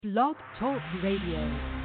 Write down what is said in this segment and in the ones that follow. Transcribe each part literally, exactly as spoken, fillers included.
Blog Talk Radio.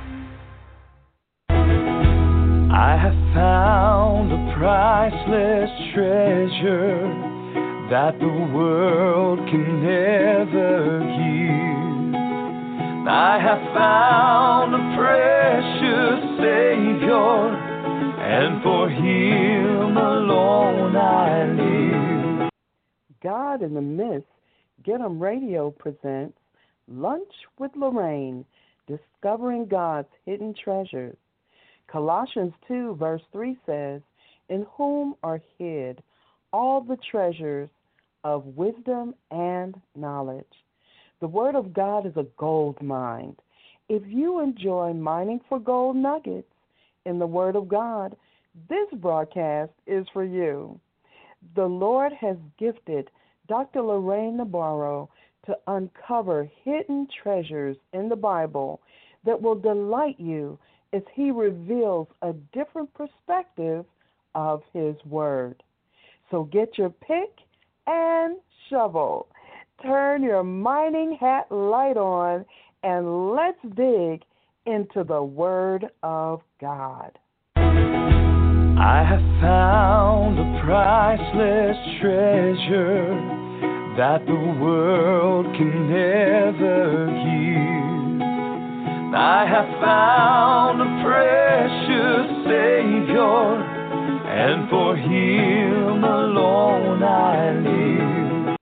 I have found a priceless treasure that the world can never give. I have found a precious Savior, and for Him alone I live. God in the Midst, Get 'em Radio presents Lunch with Lorraine, Discovering God's Hidden Treasures. Colossians two, verse three says, "In whom are hid all the treasures of wisdom and knowledge." The Word of God is a gold mine. If you enjoy mining for gold nuggets in the Word of God, this broadcast is for you. The Lord has gifted Doctor Lorraine Nabarro to uncover hidden treasures in the Bible that will delight you as he reveals a different perspective of his word. So get your pick and shovel. Turn your mining hat light on, and let's dig into the Word of God. I have found a priceless treasure that the world can never give. I have found a precious Savior, and for Him alone I live.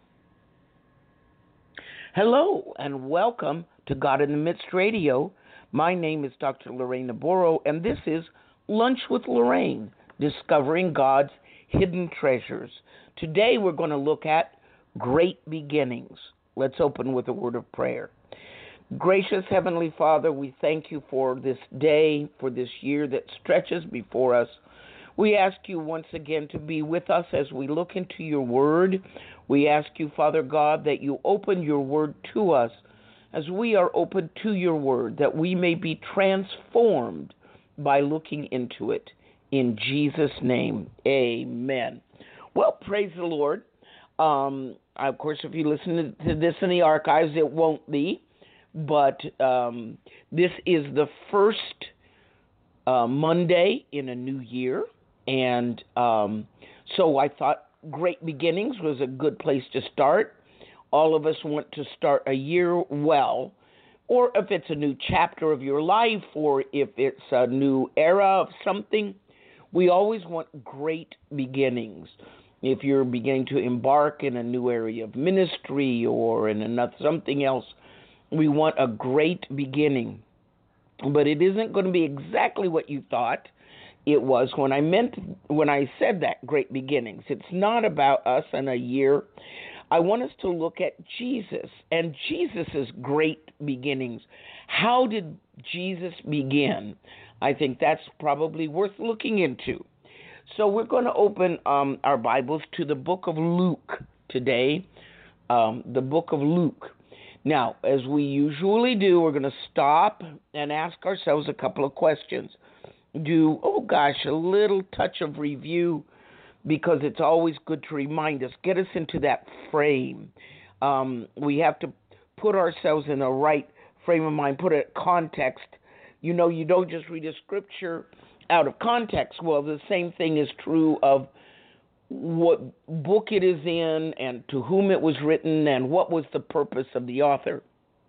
Hello, and welcome to God in the Midst Radio. My name is Doctor Lorraine Nabarro, and this is Lunch with Lorraine, Discovering God's Hidden Treasures. Today we're going to look at great beginnings. Let's open with a word of prayer. Gracious Heavenly Father, we thank you for this day, for this year that stretches before us. We ask you once again to be with us as we look into your word. We ask you, Father God, that you open your word to us as we are open to your word, that we may be transformed by looking into it. In Jesus' name, amen. Well, praise the Lord. Um, of course, if you listen to this in the archives, it won't be. But um, this is the first uh, Monday in a new year. And um, so I thought Great Beginnings was a good place to start. All of us want to start a year well, or if it's a new chapter of your life, or if it's a new era of something, we always want great beginnings. If you're beginning to embark in a new area of ministry or in another something else, we want a great beginning. But it isn't going to be exactly what you thought it was when I meant when I said that, great beginnings. It's not about us and a year. I want us to look at Jesus and Jesus's great beginnings. How did Jesus begin? I think that's probably worth looking into. So we're going to open um, our Bibles to the book of Luke today, um, the book of Luke. Now, as we usually do, we're going to stop and ask ourselves a couple of questions. Do, oh gosh, a little touch of review, because it's always good to remind us, get us into that frame. Um, we have to put ourselves in the right frame of mind, put it in context. You know, you don't just read a scripture out of context. Well, the same thing is true of what book it is in and to whom it was written and what was the purpose of the author.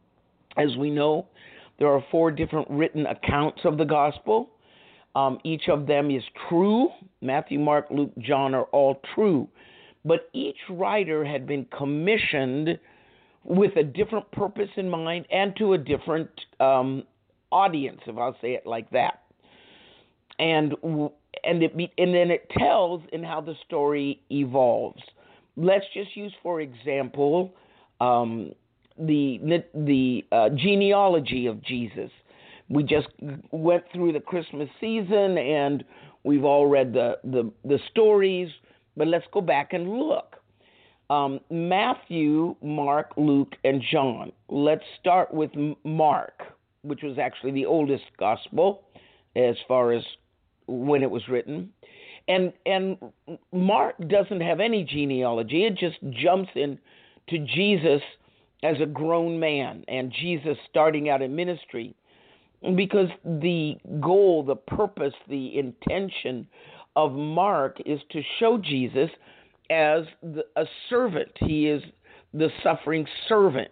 As we know, there are four different written accounts of the gospel. Um, each of them is true. Matthew, Mark, Luke, John are all true. But each writer had been commissioned with a different purpose in mind and to a different um, audience, if I'll say it like that. And and it be, and then it tells in how the story evolves. Let's just use, for example, um, the the uh, genealogy of Jesus. We just went through the Christmas season, and we've all read the, the, the stories, but let's go back and look. Um, Matthew, Mark, Luke, and John. Let's start with Mark, which was actually the oldest gospel as far as when it was written. And and Mark doesn't have any genealogy. It just jumps in to Jesus as a grown man and Jesus starting out in ministry, because the goal, the purpose, the intention of Mark is to show Jesus as the, a servant. He is the suffering servant.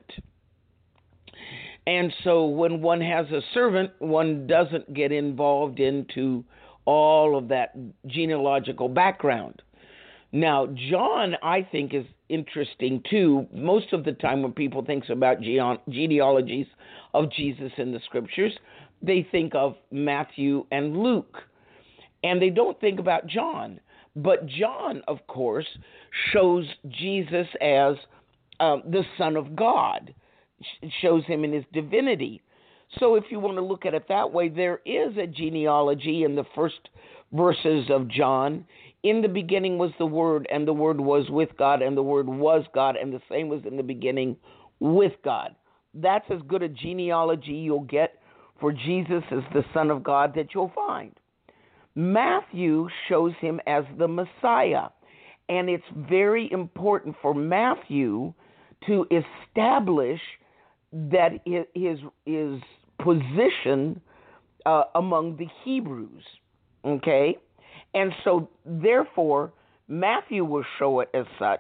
And so when one has a servant, one doesn't get involved into all of that genealogical background. Now, John, I think, is interesting too. Most of the time when people think about gene- genealogies of Jesus in the scriptures, they think of Matthew and Luke, and they don't think about John. But John, of course, shows Jesus as uh, the Son of God. It shows him in his divinity. So if you want to look at it that way, there is a genealogy in the first verses of John. In the beginning was the Word, and the Word was with God, and the Word was God, and the same was in the beginning with God. That's as good a genealogy you'll get for Jesus as the Son of God that you'll find. Matthew shows him as the Messiah, and it's very important for Matthew to establish that his, his position uh, among the Hebrews, okay? And so, therefore, Matthew will show it as such.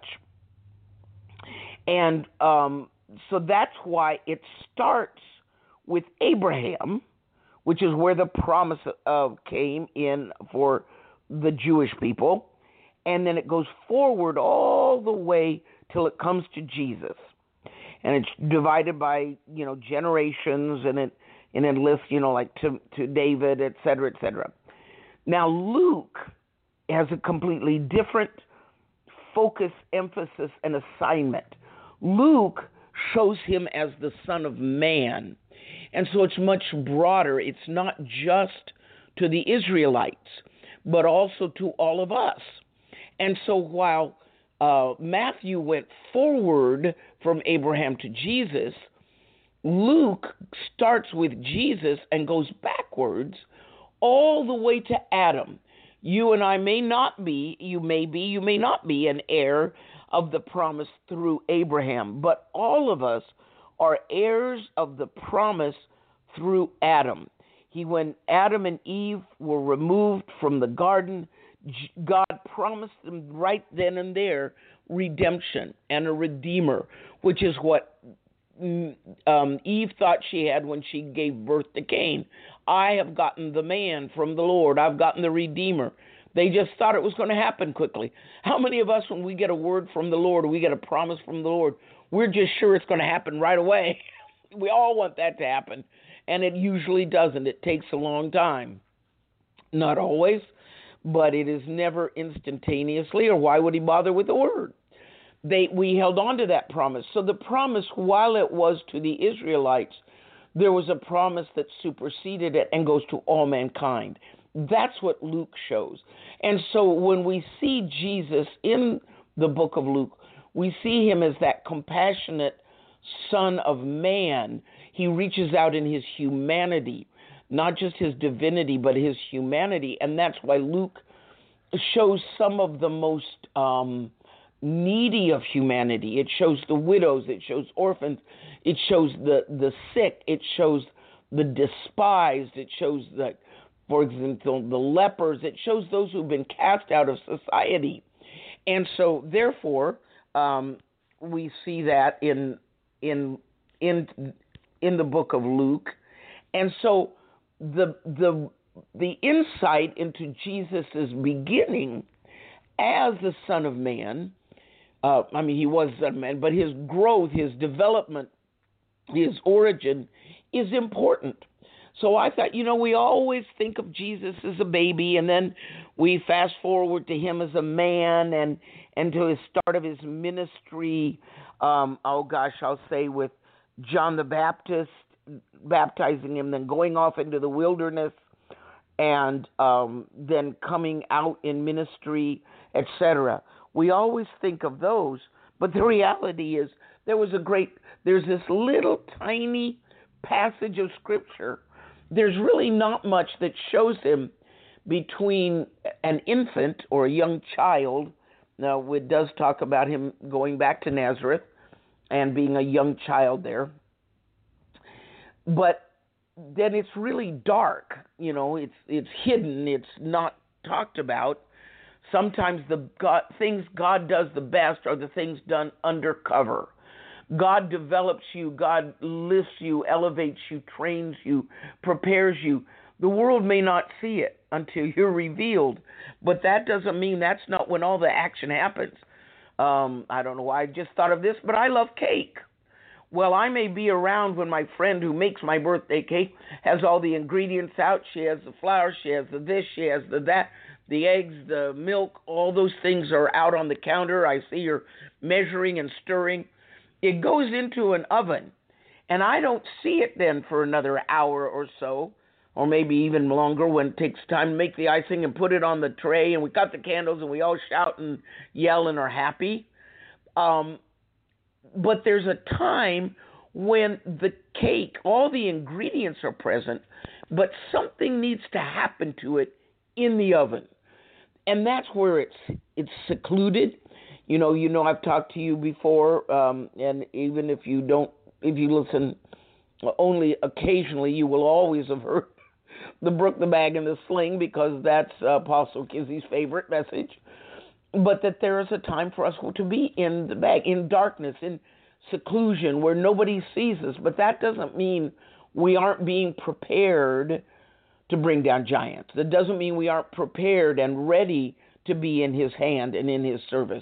And um, so that's why it starts with Abraham, which is where the promise uh, came in for the Jewish people. And then it goes forward all the way till it comes to Jesus. And it's divided by, you know, generations, and it and it lists, you know, like to, to David, et cetera, et cetera. Now, Luke has a completely different focus, emphasis, and assignment. Luke shows him as the Son of Man. And so it's much broader. It's not just to the Israelites, but also to all of us. And so while uh, Matthew went forward from Abraham to Jesus, Luke starts with Jesus and goes backwards all the way to Adam. You and I may not be, you may be, you may not be an heir of the promise through Abraham, but all of us are heirs of the promise through Adam. He, when Adam and Eve were removed from the garden, God promised them right then and there redemption and a redeemer, which is what um, Eve thought she had when she gave birth to Cain. I have gotten the man from the Lord. I've gotten the redeemer. They just thought it was going to happen quickly. How many of us, when we get a word from the Lord, or we get a promise from the Lord, we're just sure it's going to happen right away? We all want that to happen, and it usually doesn't. It takes a long time. Not always, but it is never instantaneously, or why would he bother with the word? They, we held on to that promise. So the promise, while it was to the Israelites, there was a promise that superseded it and goes to all mankind. That's what Luke shows. And so when we see Jesus in the book of Luke, we see him as that compassionate Son of Man. He reaches out in his humanity, not just his divinity, but his humanity. And that's why Luke shows some of the most um, needy of humanity. It shows the widows. It shows orphans. It shows the, the sick. It shows the despised. It shows, the, for example, the lepers. It shows those who've been cast out of society. And so, therefore, um, we see that in in in in the book of Luke. And so, the the the insight into Jesus' beginning as the Son of Man, uh, I mean, he was the Son of Man, but his growth, his development, his origin is important. So I thought, you know, we always think of Jesus as a baby, and then we fast forward to him as a man and, and to his start of his ministry, um, oh gosh, I'll say with John the Baptist, baptizing him, then going off into the wilderness, and um, then coming out in ministry, et cetera. We always think of those, but the reality is there was a great, there's this little tiny passage of Scripture. There's really not much that shows him between an infant or a young child. Now, it does talk about him going back to Nazareth, and being a young child there. But then it's really dark, you know, it's it's hidden, it's not talked about. Sometimes the God, things God does the best are the things done undercover. God develops you, God lifts you, elevates you, trains you, prepares you. The world may not see it until you're revealed, but that doesn't mean that's not when all the action happens. Um, I don't know why I just thought of this, but I love cake. Well, I may be around when my friend who makes my birthday cake has all the ingredients out. She has the flour, she has the this, she has the that, the eggs, the milk, all those things are out on the counter. I see her measuring and stirring. It goes into an oven, and I don't see it then for another hour or so, or maybe even longer when it takes time to make the icing and put it on the tray, and we got the candles, and we all shout and yell and are happy. Um, but there's a time when the cake, all the ingredients are present, but something needs to happen to it in the oven. And that's where it's it's secluded. You know, you know, I've talked to you before, um, and even if you don't, if you listen only occasionally, you will always have heard the Brook, the Bag, and the Sling, because that's uh, Apostle Kizzy's favorite message. But that there is a time for us to be in the bag, in darkness, in seclusion, where nobody sees us. But that doesn't mean we aren't being prepared to bring down giants. That doesn't mean we aren't prepared and ready to be in his hand and in his service.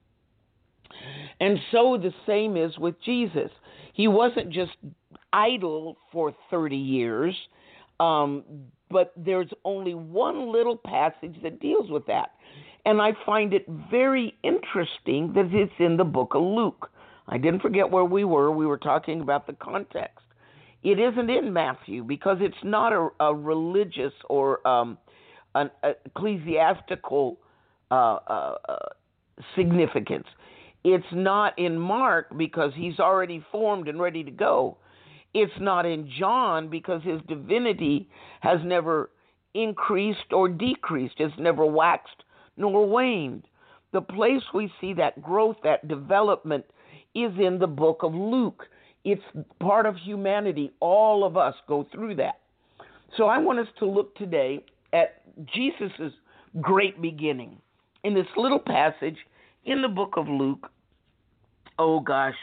And so the same is with Jesus. He wasn't just idle for thirty years, um, but there's only one little passage that deals with that. And I find it very interesting that it's in the book of Luke. I didn't forget where we were. We were talking about the context. It isn't in Matthew because it's not a, a religious or um, an ecclesiastical uh, uh, uh, significance. It's not in Mark because he's already formed and ready to go. It's not in John because his divinity has never increased or decreased. It's never waxed nor waned. The place we see that growth, that development, is in the book of Luke. It's part of humanity. All of us go through that. So I want us to look today at Jesus' great beginning in this little passage in the book of Luke. Oh, gosh.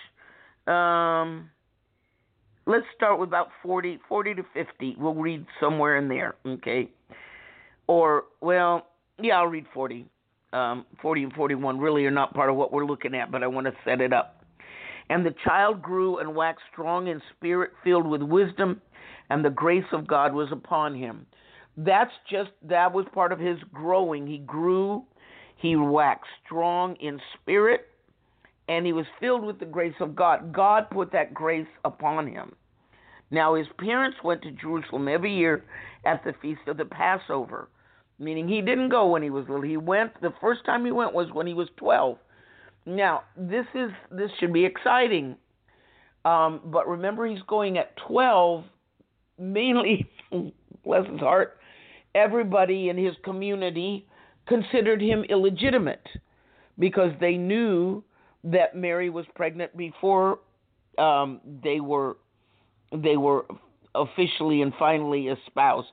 Um, let's start with about forty, forty to fifty. We'll read somewhere in there, okay? Or, well, yeah, I'll read forty. Um, forty and forty-one really are not part of what we're looking at, but I want to set it up. And the child grew and waxed strong in spirit, filled with wisdom, and the grace of God was upon him. That's just, that was part of his growing. He grew, he waxed strong in spirit, and he was filled with the grace of God. God put that grace upon him. Now, his parents went to Jerusalem every year at the feast of the Passover, meaning he didn't go when he was little. He went, the first time he went was when he was twelve. Now, this is this should be exciting, um, but remember he's going at twelve, mainly, bless his heart, everybody in his community considered him illegitimate because they knew that Mary was pregnant before um, they were they were officially and finally espoused.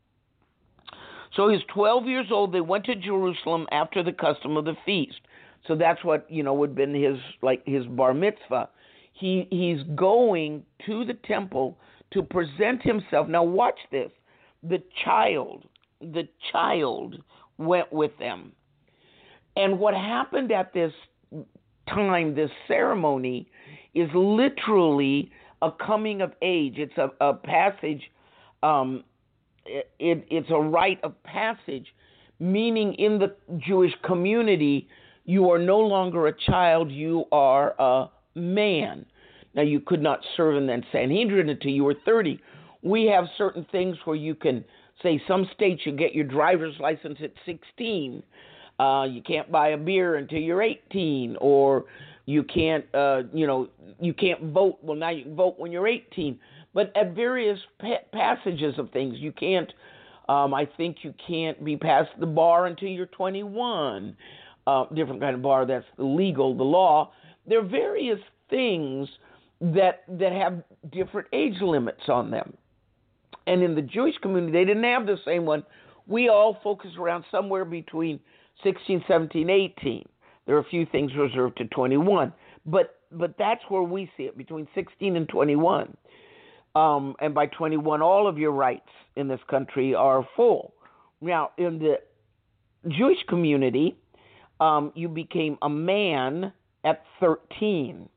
So he's twelve years old. They went to Jerusalem after the custom of the feast. So that's what, you know, would have been his, like, his bar mitzvah. He He's going to the temple to present himself. Now watch this. The child, the child went with them. And what happened at this time, this ceremony, is literally a coming of age. It's a, a passage, um, it, it, it's a rite of passage, meaning in the Jewish community, you are no longer a child, you are a man. Now, you could not serve in the Sanhedrin until you were thirty. We have certain things where you can, say, some states you get your driver's license at sixteen. Uh, you can't buy a beer until you're eighteen, or you can't, uh, you know, you can't vote. Well, now you can vote when you're eighteen. But at various pa- passages of things, you can't, um, I think you can't be past the bar until you're twenty-one. Uh, different kind of bar, that's the legal, the law. There are various things that that have different age limits on them. And in the Jewish community, they didn't have the same one. We all focus around somewhere between sixteen, seventeen, eighteen. There are a few things reserved to twenty-one. But but that's where we see it, between sixteen and twenty-one. Um, and by twenty-one, all of your rights in this country are full. Now, in the Jewish community, um, you became a man at thirteen.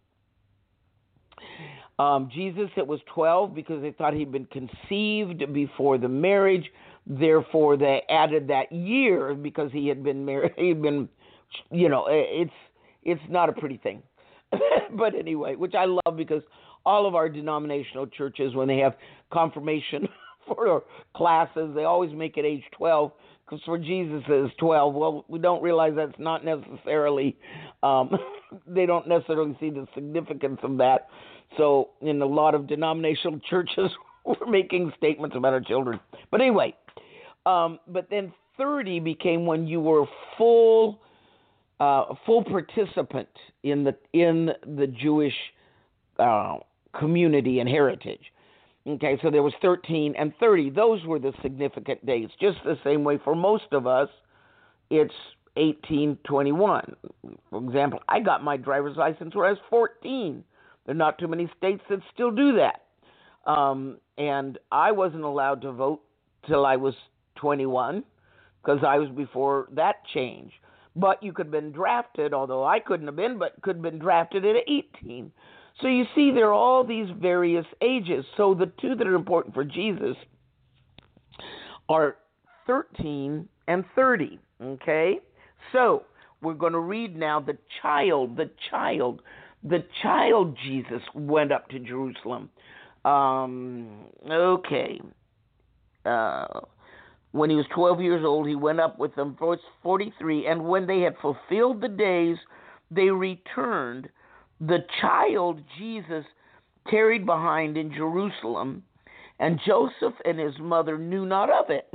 Um, Jesus, it was twelve because they thought he'd been conceived before the marriage. Therefore, they added that year because he had been married. He'd been, you know, it's it's not a pretty thing. But anyway, which I love because all of our denominational churches, when they have confirmation for classes, they always make it age twelve. Because for Jesus it's twelve. Well, we don't realize that's not necessarily, um, they don't necessarily see the significance of that. So in a lot of denominational churches, we're making statements about our children. But anyway, um, but then thirty became when you were full, uh, full participant in the in the Jewish uh, community and heritage. Okay, so there was thirteen and thirty. Those were the significant dates. Just the same way for most of us, it's eighteen, twenty-one. For example, I got my driver's license when I was fourteen. There are not too many states that still do that. Um, and I wasn't allowed to vote till I was twenty-one because I was before that change. But you could have been drafted, although I couldn't have been, but could have been drafted at eighteen. So you see, there are all these various ages. So the two that are important for Jesus are thirteen and thirty, okay? So we're going to read now the child, the child, the child Jesus went up to Jerusalem. Um, okay. Uh, when he was twelve years old, he went up with them, verse forty-three, and when they had fulfilled the days, they returned. The child Jesus tarried behind in Jerusalem, and Joseph and his mother knew not of it.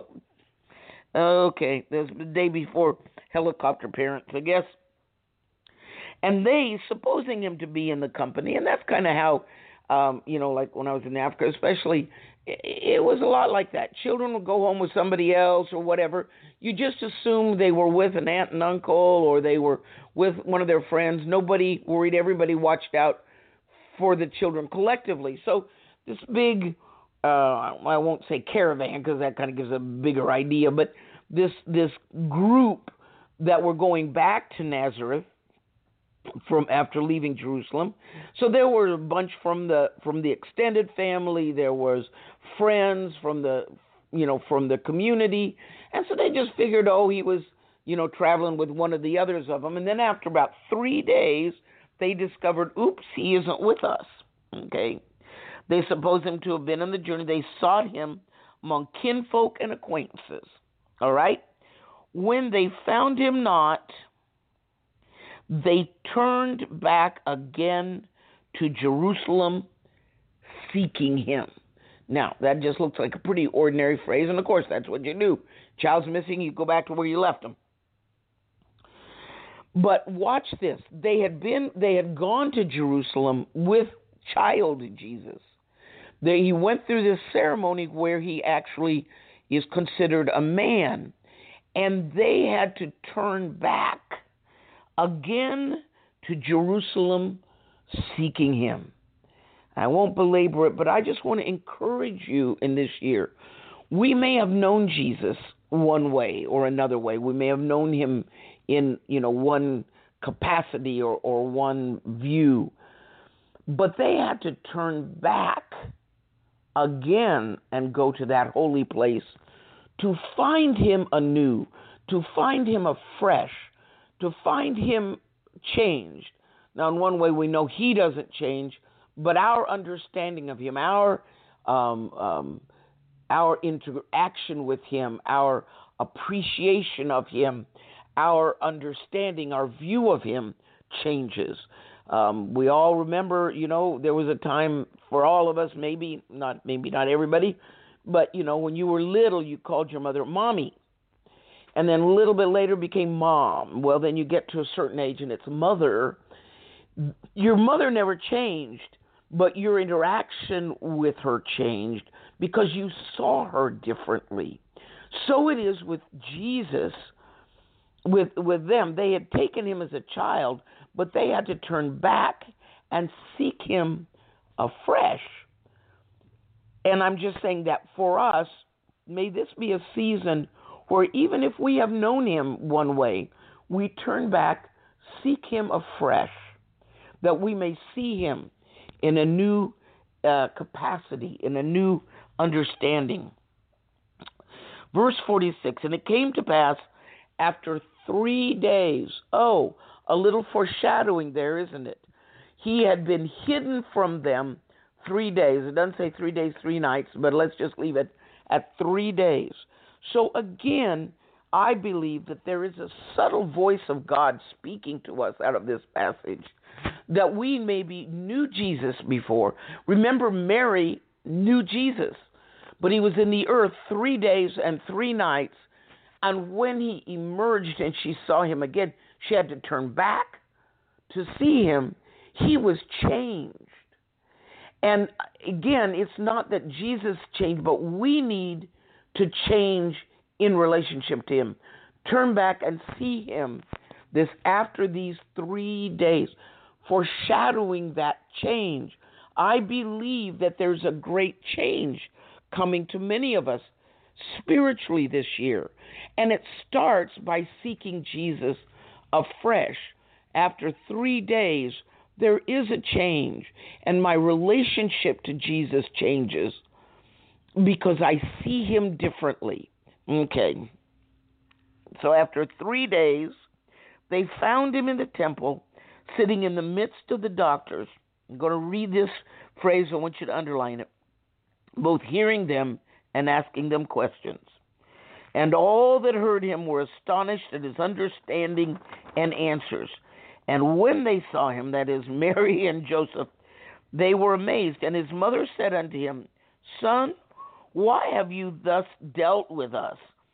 Okay, that's the day before helicopter parents, I guess. And they, supposing him to be in the company, and that's kind of how, um, you know, like when I was in Africa, especially, it, it was a lot like that. Children would go home with somebody else or whatever. You just assumed they were with an aunt and uncle or they were with one of their friends. Nobody worried. Everybody watched out for the children collectively. So this big, uh, I won't say caravan because that kind of gives a bigger idea, but this this group that were going back to Nazareth from after leaving Jerusalem. So there were a bunch from the from the extended family. There was friends from the you know from the community, and so they just figured, oh, he was you know traveling with one of the others of them. And then after about three days, they discovered, oops, he isn't with us. Okay, they supposed him to have been on the journey. They sought him among kinfolk and acquaintances. All right, when they found him not, they turned back again to Jerusalem seeking him. Now, that just looks like a pretty ordinary phrase, and of course, that's what you do. Child's missing, you go back to where you left him. But watch this. They had been, they had gone to Jerusalem with child Jesus. They, he went through this ceremony where he actually is considered a man, and they had to turn back again to Jerusalem seeking him. I won't belabor it, but I just want to encourage you in this year. We may have known Jesus one way or another way. We may have known him in, you know, one capacity or, or one view. But they had to turn back again and go to that holy place to find him anew, to find him afresh, to find him changed. Now, in one way, we know he doesn't change, but our understanding of him, our um, um, our interaction with him, our appreciation of him, our understanding, our view of him changes. Um, we all remember, you know, there was a time for all of us, maybe not, maybe not everybody, but you know, when you were little, you called your mother mommy. And then a little bit later became mom. Well, then you get to a certain age and it's mother. Your mother never changed, but your interaction with her changed because you saw her differently. So it is with Jesus, with with them. They had taken him as a child, but they had to turn back and seek him afresh. And I'm just saying that for us, may this be a season where even if we have known him one way, we turn back, seek him afresh, that we may see him in a new uh, capacity, in a new understanding. Verse forty-six, and it came to pass after three days. Oh, a little foreshadowing there, isn't it? He had been hidden from them three days. It doesn't say three days, three nights, but let's just leave it at three days. So again, I believe that there is a subtle voice of God speaking to us out of this passage, that we maybe knew Jesus before. Remember, Mary knew Jesus, but he was in the earth three days and three nights, and when he emerged and she saw him again, she had to turn back to see him. He was changed. And again, it's not that Jesus changed, but we need to change in relationship to him. Turn back and see him this after these three days, foreshadowing that change. I believe that there's a great change coming to many of us spiritually this year. And it starts by seeking Jesus afresh. After three days, there is a change, and my relationship to Jesus changes because I see him differently. Okay. So after three days, they found him in the temple, sitting in the midst of the doctors. I'm going to read this phrase. I want you to underline it. Both hearing them and asking them questions. And all that heard him were astonished at his understanding and answers. And when they saw him, that is, Mary and Joseph, they were amazed. And his mother said unto him, Son, why have you thus dealt with us?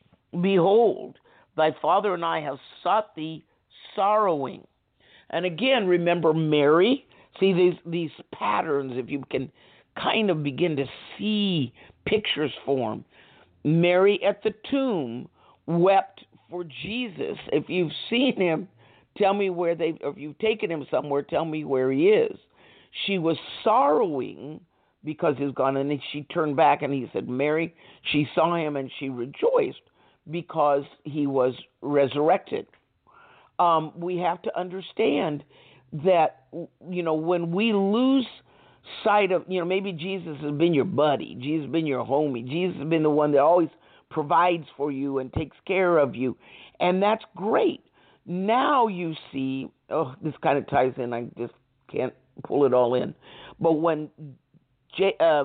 Behold, thy father and I have sought thee sorrowing. And again, remember Mary. See these, these patterns, if you can kind of begin to see pictures form. Mary at the tomb wept for Jesus. If you've seen him, tell me where they, or if you've taken him somewhere, tell me where he is. She was sorrowing because he's gone, and then she turned back and he said, Mary, she saw him and she rejoiced because he was resurrected. Um, we have to understand that, you know, when we lose sight of, you know, maybe Jesus has been your buddy, Jesus has been your homie, Jesus has been the one that always provides for you and takes care of you, and that's great. Now you see, oh, this kind of ties in, I just can't pull it all in, but when J, uh,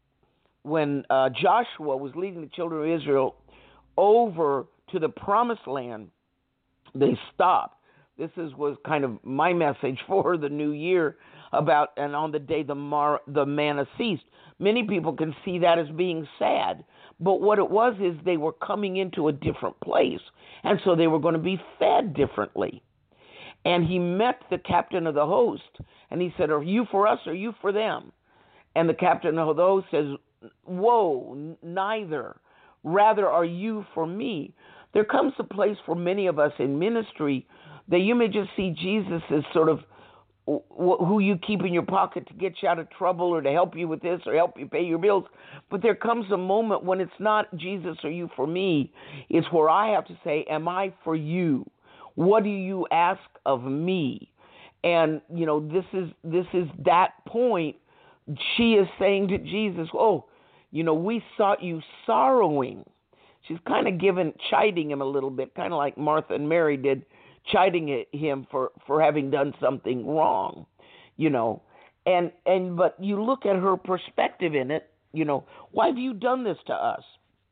when uh, Joshua was leading the children of Israel over to the promised land, they stopped. This is was kind of my message for the new year about, and on the day the mar, the manna ceased. Many people can see that as being sad, but what it was is they were coming into a different place, and so they were going to be fed differently. And he met the captain of the host, and he said, are you for us or are you for them? And the captain of the host says, whoa, neither. Rather are you for me. There comes a place for many of us in ministry that you may just see Jesus as sort of who you keep in your pocket to get you out of trouble or to help you with this or help you pay your bills. But there comes a moment when it's not Jesus or you for me. It's where I have to say, am I for you? What do you ask of me? And, you know, this is this is that point. She is saying to Jesus, oh, you know, we sought you sorrowing. She's kind of given, chiding him a little bit, kind of like Martha and Mary did, chiding him for, for having done something wrong, you know. And and but you look at her perspective in it, you know, why have you done this to us?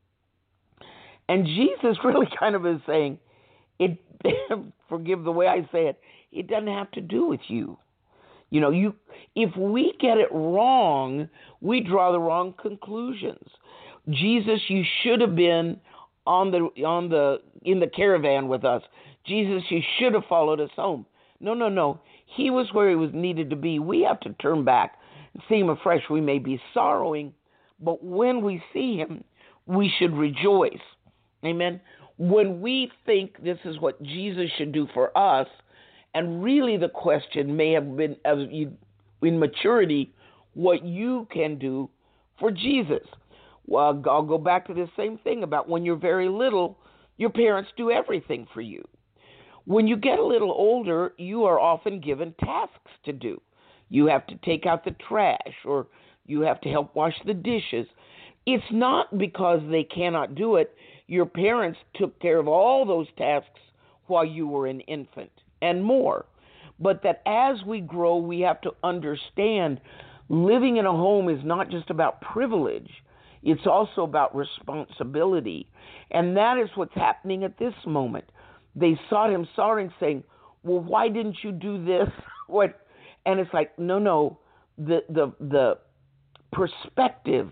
And Jesus really kind of is saying, it forgive the way I say it, it doesn't have to do with you. You know, you if we get it wrong, we draw the wrong conclusions. Jesus, you should have been on the on the in the caravan with us. Jesus, you should have followed us home. No, no, no. he was where he was needed to be. We have to turn back and see him afresh. We may be sorrowing, but when we see him, we should rejoice. Amen. When we think this is what Jesus should do for us, and really the question may have been, as you, in maturity, what you can do for Jesus. Well, I'll go back to the same thing about when you're very little, your parents do everything for you. When you get a little older, you are often given tasks to do. You have to take out the trash, or you have to help wash the dishes. It's not because they cannot do it. Your parents took care of all those tasks while you were an infant and more. But that as we grow, we have to understand living in a home is not just about privilege. It's also about responsibility. And that is what's happening at this moment. They sought him sorrowing, saying, well, why didn't you do this? What? And it's like, no, no, the the the perspective,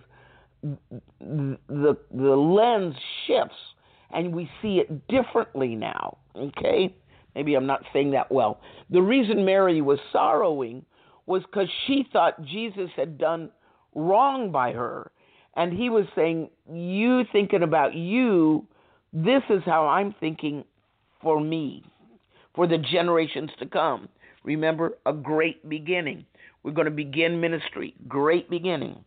the the lens shifts, and we see it differently now, okay? Maybe I'm not saying that well. The reason Mary was sorrowing was because she thought Jesus had done wrong by her. And he was saying, you thinking about you, this is how I'm thinking for me, for the generations to come. Remember, a great beginning. We're going to begin ministry. Great beginning.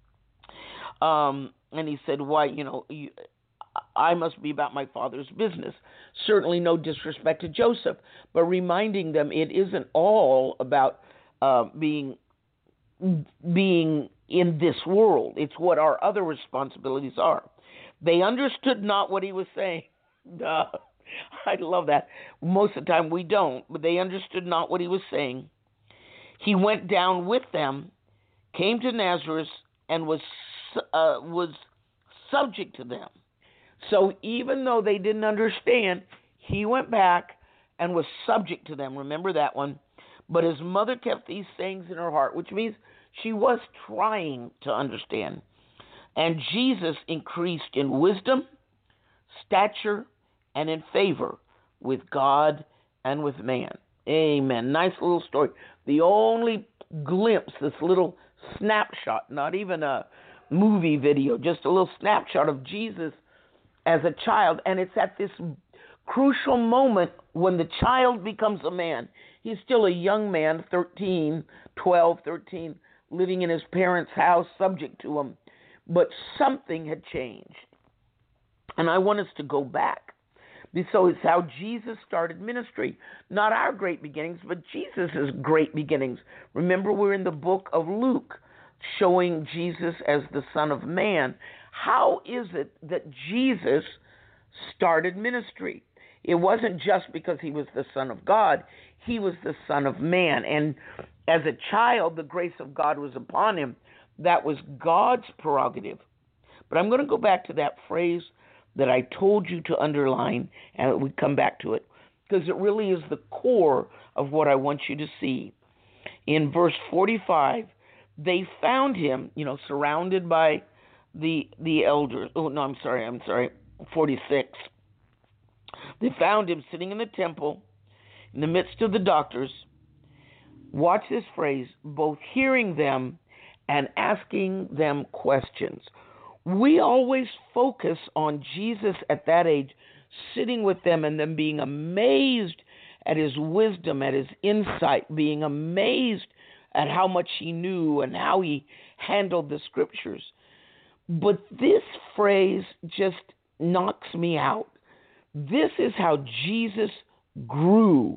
Um, and he said, why, you know, you, I must be about my Father's business. Certainly no disrespect to Joseph, but reminding them it isn't all about uh, being being in this world. It's what our other responsibilities are. They understood not what he was saying. Duh. I love that. Most of the time we don't, but they understood not what he was saying. He went down with them, came to Nazareth, and was uh, was subject to them. So even though they didn't understand, he went back and was subject to them. Remember that one. But his mother kept these sayings in her heart, which means she was trying to understand. And Jesus increased in wisdom, stature, and in favor with God and with man. Amen. Nice little story. The only glimpse, this little snapshot, not even a movie video, just a little snapshot of Jesus as a child. And it's at this crucial moment when the child becomes a man. He's still a young man, thirteen, twelve, thirteen, living in his parents' house, subject to him. But something had changed. And I want us to go back. So it's how Jesus started ministry. Not our great beginnings, but Jesus' great beginnings. Remember, we're in the book of Luke, showing Jesus as the Son of Man. How is it that Jesus started ministry? It wasn't just because he was the Son of God. He was the Son of Man. And as a child, the grace of God was upon him. That was God's prerogative. But I'm going to go back to that phrase that I told you to underline, and we come back to it, because it really is the core of what I want you to see. In verse forty-five, they found him, you know, surrounded by the the elders. Oh, no, I'm sorry, I'm sorry, forty-six. They found him sitting in the temple in the midst of the doctors. Watch this phrase, both hearing them and asking them questions. We always focus on Jesus at that age, sitting with them and them being amazed at his wisdom, at his insight, being amazed at how much he knew and how he handled the scriptures. But this phrase just knocks me out. This is how Jesus grew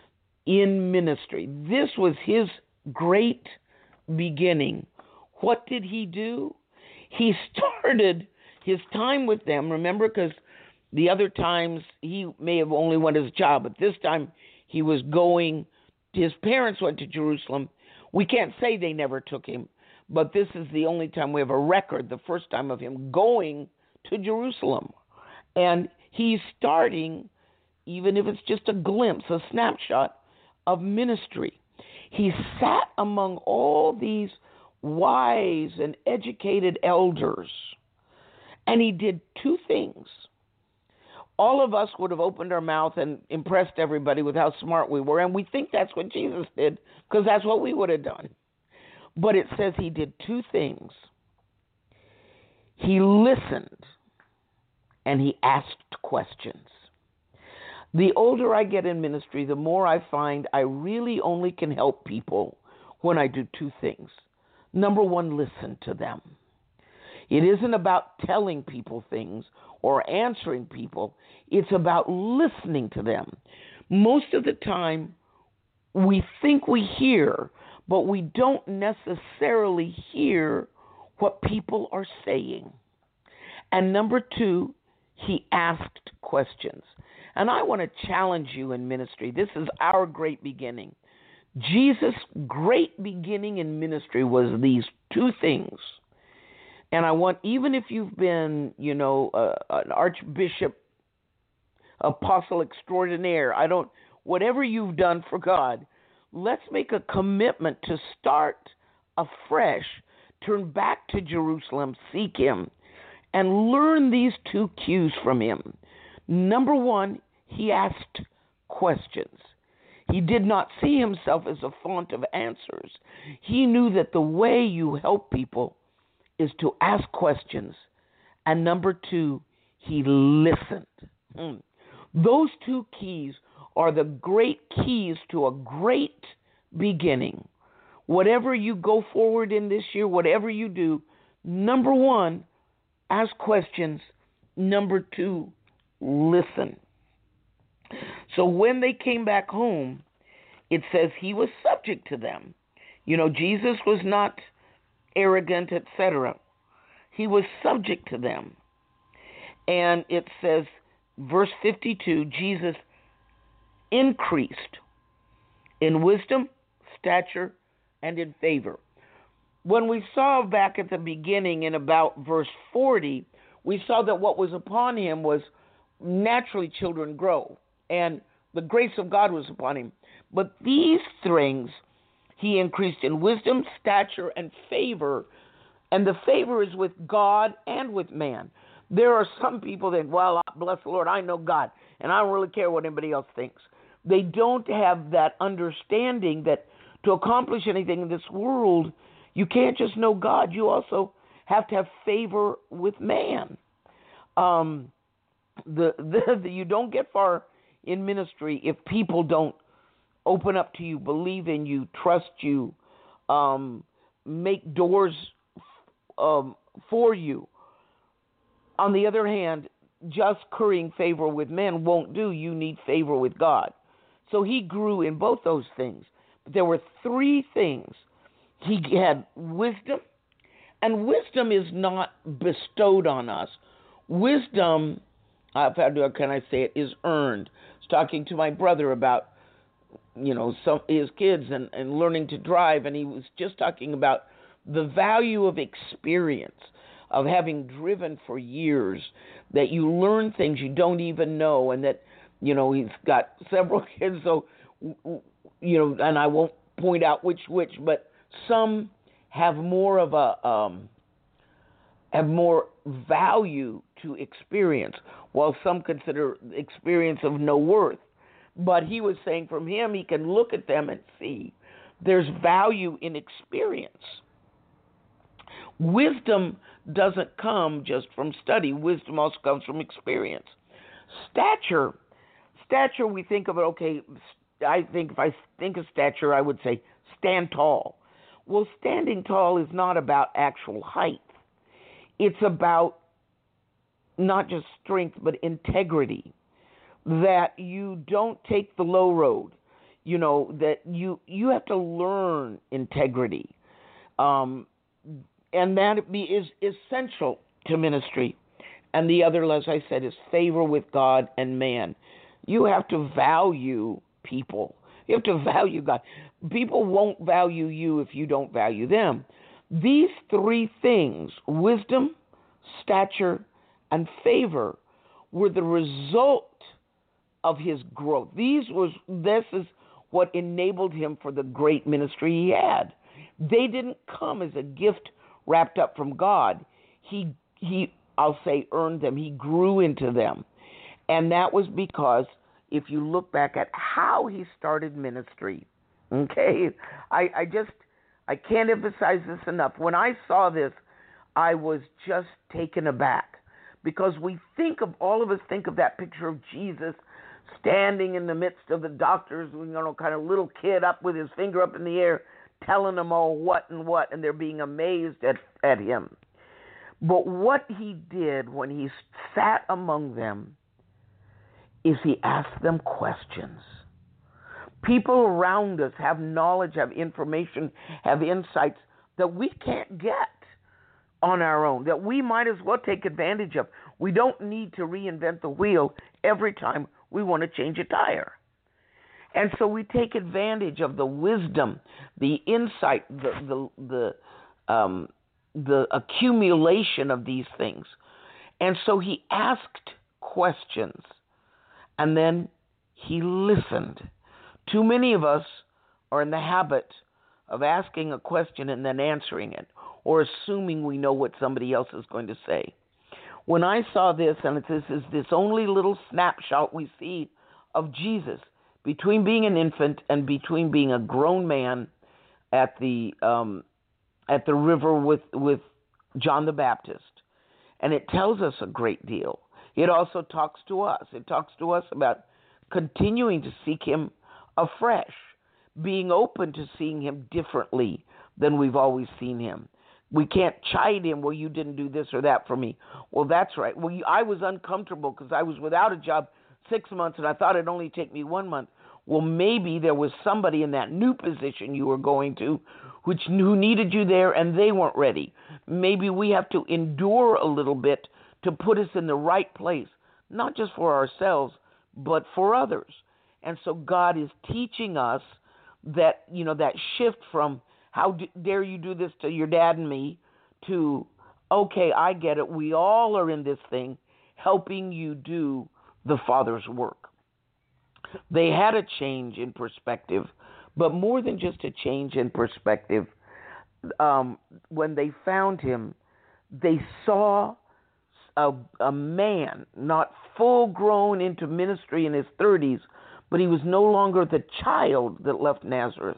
in ministry. This was his great beginning. What did he do? He started his time with them, remember, because the other times he may have only went as a child, but this time he was going, his parents went to Jerusalem. We can't say they never took him, but this is the only time we have a record, the first time of him going to Jerusalem. And he's starting, even if it's just a glimpse, a snapshot of ministry. He sat among all these wise and educated elders, and he did two things. all of us would have opened our mouth and impressed everybody with how smart we were. And we think that's what Jesus did because that's what we would have done. But it says he did two things. He listened and he asked questions. The older I get in ministry, the more I find I really only can help people when I do two things. Number one, listen to them. It isn't about telling people things or answering people. It's about listening to them. Most of the time, we think we hear, but we don't necessarily hear what people are saying. And number two, he asked questions. And I want to challenge you in ministry. This is our great beginning. Jesus' great beginning in ministry was these two things. And I want, even if you've been, you know, uh, an archbishop, apostle extraordinaire, I don't, whatever you've done for God, let's make a commitment to start afresh, turn back to Jerusalem, seek him, and learn these two cues from him. Number one, he asked questions. He did not see himself as a font of answers. He knew that the way you help people is to ask questions. And number two, he listened. Hmm. Those two keys are the great keys to a great beginning. Whatever you go forward in this year, whatever you do, number one, ask questions. Number two, listen. So when they came back home, it says he was subject to them. You know, Jesus was not arrogant, et cetera. He was subject to them. And it says, verse fifty-two, Jesus increased in wisdom, stature, and in favor. When we saw back at the beginning in about verse forty, we saw that what was upon him was naturally children grow, and the grace of God was upon him. But these things he increased in wisdom, stature, and favor, and the favor is with God and with man. There are some people that, well, bless the Lord, I know God, and I don't really care what anybody else thinks. They don't have that understanding that to accomplish anything in this world, you can't just know God. You also have to have favor with man. Um, the, the, the you don't get far in ministry if people don't open up to you, believe in you, trust you, um, make doors um, for you. On the other hand, just currying favor with men won't do. You need favor with God. So he grew in both those things. But there were three things. He had wisdom, and wisdom is not bestowed on us. Wisdom, how can I say it, is earned. I was talking to my brother about, you know, some his kids and, and learning to drive, and he was just talking about the value of experience, of having driven for years, that you learn things you don't even know, and that, you know, he's got several kids, so, you know, and I won't point out which which, but some have more of a, um, have more value to experience, while some consider experience of no worth. But he was saying from him, he can look at them and see there's value in experience. Wisdom doesn't come just from study. Wisdom also comes from experience. Stature, stature, we think of it, okay, I think if I think of stature, I would say stand tall. Well, standing tall is not about actual height. It's about not just strength, but integrity. That you don't take the low road. You know, that you, you have to learn integrity. Um, and that be, is essential to ministry. And the other, as I said, is favor with God and man. You have to value people. You have to value God. People won't value you if you don't value them. These three things, wisdom, stature, and favor, were the result of his growth. These was this is what enabled him for the great ministry he had. They didn't come as a gift wrapped up from God. He he I'll say earned them. He grew into them. And that was because if you look back at how he started ministry, okay, I, I just, I can't emphasize this enough. When I saw this, I was just taken aback, because we think of, all of us think of that picture of Jesus standing in the midst of the doctors, you know, kind of little kid up with his finger up in the air, telling them all what and what, and they're being amazed at, at him. But what he did when he sat among them is he asked them questions. People around us have knowledge, have information, have insights that we can't get on our own, that we might as well take advantage of. We don't need to reinvent the wheel every time we want to change a tire. And so we take advantage of the wisdom, the insight, the the the, um, the accumulation of these things. And so he asked questions, and then he listened. Too many of us are in the habit of asking a question and then answering it, or assuming we know what somebody else is going to say. When I saw this, and this is this only little snapshot we see of Jesus between being an infant and between being a grown man at the um, at the river with with John the Baptist, and it tells us a great deal. It also talks to us. It talks to us about continuing to seek him afresh, being open to seeing him differently than we've always seen him. We can't chide him, well, you didn't do this or that for me. Well, that's right. Well, you, I was uncomfortable because I was without a job six months and I thought it'd only take me one month. Well, maybe there was somebody in that new position you were going to which who needed you there and they weren't ready. Maybe we have to endure a little bit to put us in the right place, not just for ourselves, but for others. And so God is teaching us that, you know, that shift from how d- dare you do this to your dad and me to, okay, I get it. We all are in this thing helping you do the Father's work. They had a change in perspective, but more than just a change in perspective. Um, when they found him, they saw a, a man not full grown into ministry in his thirties, but he was no longer the child that left Nazareth.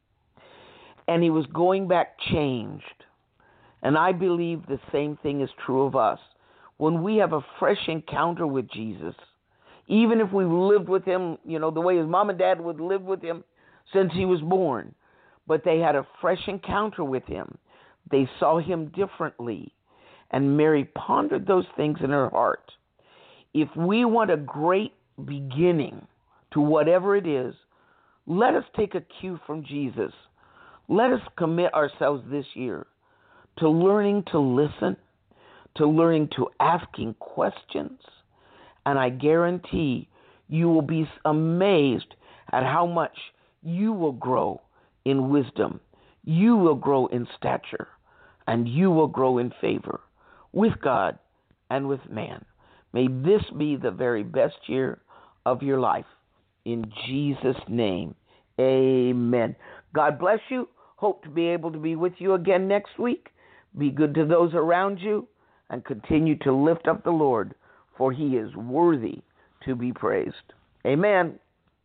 And he was going back changed. And I believe the same thing is true of us. When we have a fresh encounter with Jesus, even if we've lived with him, you know, the way his mom and dad would live with him since he was born, but they had a fresh encounter with him, they saw him differently. And Mary pondered those things in her heart. If we want a great beginning to whatever it is, let us take a cue from Jesus. Let us commit ourselves this year to learning to listen, to learning to asking questions, and I guarantee you will be amazed at how much you will grow in wisdom, you will grow in stature, and you will grow in favor with God and with man. May this be the very best year of your life. In Jesus' name, amen. God bless you. Hope to be able to be with you again next week. Be good to those around you and continue to lift up the Lord, for he is worthy to be praised. Amen.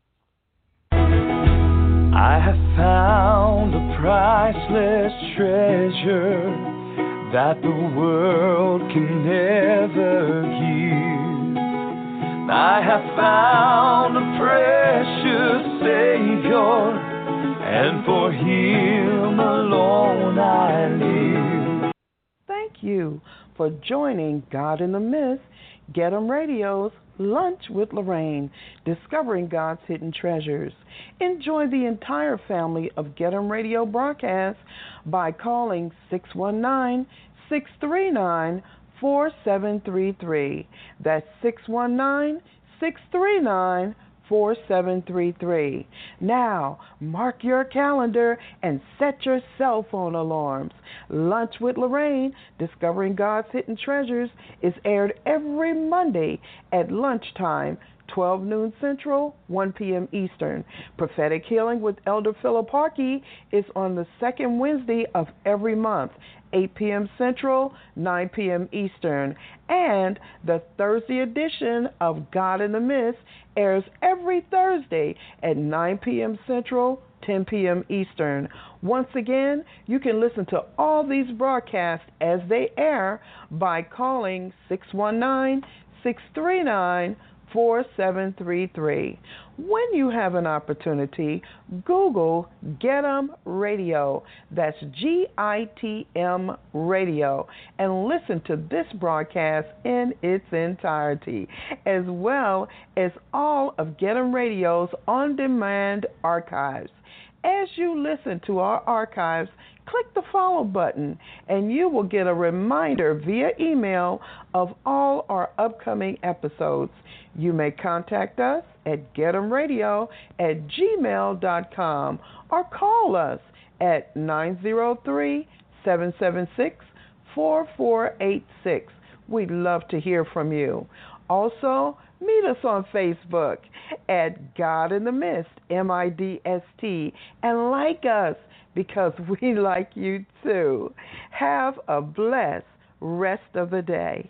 I have found a priceless treasure that the world can never give. I have found a precious Savior, and for him alone I live. Thank you for joining God in the Midst, Get 'em Radio's Lunch with Lorraine, discovering God's hidden treasures. Enjoy the entire family of Get 'em Radio broadcasts by calling six one nine, six three nine, four seven three three. That's six one nine, six three nine, four seven three three. Now, mark your calendar and set your cell phone alarms. Lunch with Lorraine, Discovering God's Hidden Treasures, is aired every Monday at lunchtime, twelve noon Central, one p.m. Eastern. Prophetic Healing with Elder Philip Harkey is on the second Wednesday of every month eight p.m. Central, nine p.m. Eastern. And the Thursday edition of God in the Midst airs every Thursday at nine p.m. Central, ten p.m. Eastern. Once again, you can listen to all these broadcasts as they air by calling six one nine, six three nine, four seven three three. When you have an opportunity, Google Get 'em Radio. That's G I T M Radio. And listen to this broadcast in its entirety, as well as all of Get 'em Radio's on-demand archives. As you listen to our archives, click the follow button and you will get a reminder via email of all our upcoming episodes. You may contact us at getemradio at gmail dot com or call us at nine zero three, seven seven six, four four eight six. We'd love to hear from you. Also, meet us on Facebook at God in the Midst, M I D S T, and like us because we like you too. Have a blessed rest of the day.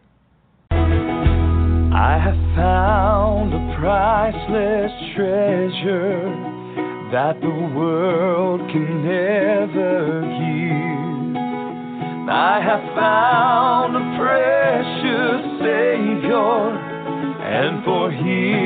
I have found a priceless treasure that the world can never give. I have found a precious Savior, and for Him